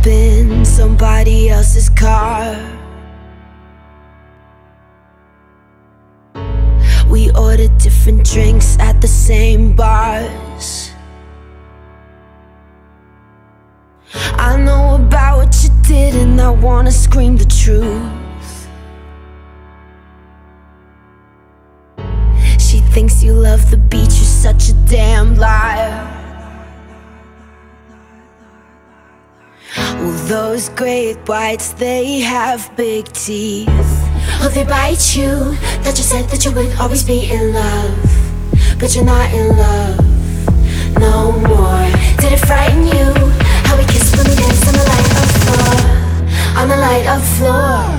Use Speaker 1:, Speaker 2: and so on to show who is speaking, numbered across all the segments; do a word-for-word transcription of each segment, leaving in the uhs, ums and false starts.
Speaker 1: up in somebody else's car. We ordered different drinks at the same bars. I know about what you did and I wanna scream the truth. She thinks you love the beach, you're such a damn liar. Well, those great whites, they have big teeth. Oh, they bite you. That you said that you would always be in love, but you're not in love no more. Did it frighten you? How we kissed when we danced on the light of floor, on the light of floor.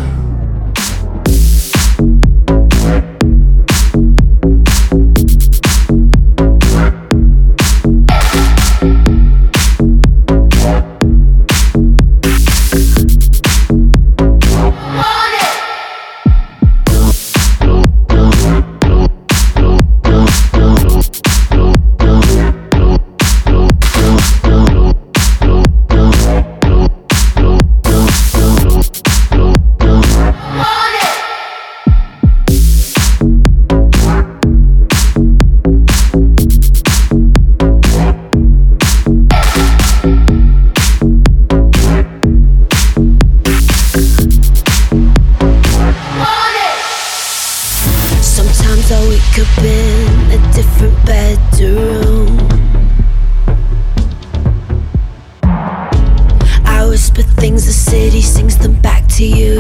Speaker 1: Sometimes I wake up in a different bedroom. I whisper things, the city sings them back to you.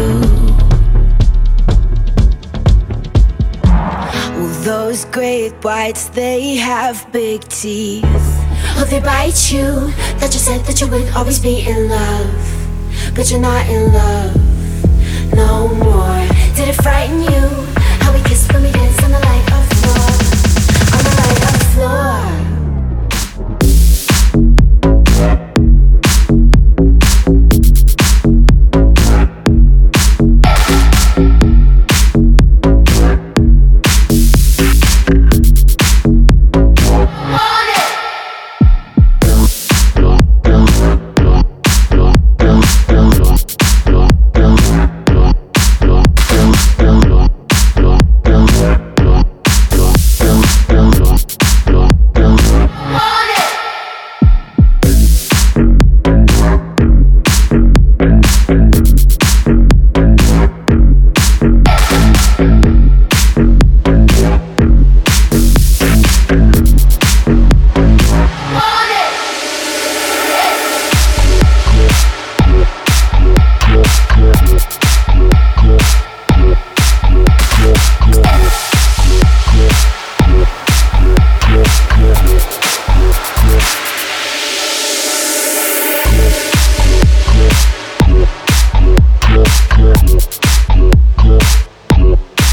Speaker 1: Well, those great whites, they have big teeth. Oh, they bite you. That you said that you would always be in love, but you're not in love no more. Did it frighten you? How we kissed when we danced on the light of floor, on the light of floor.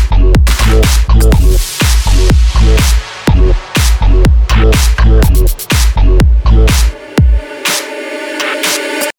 Speaker 2: Yeah.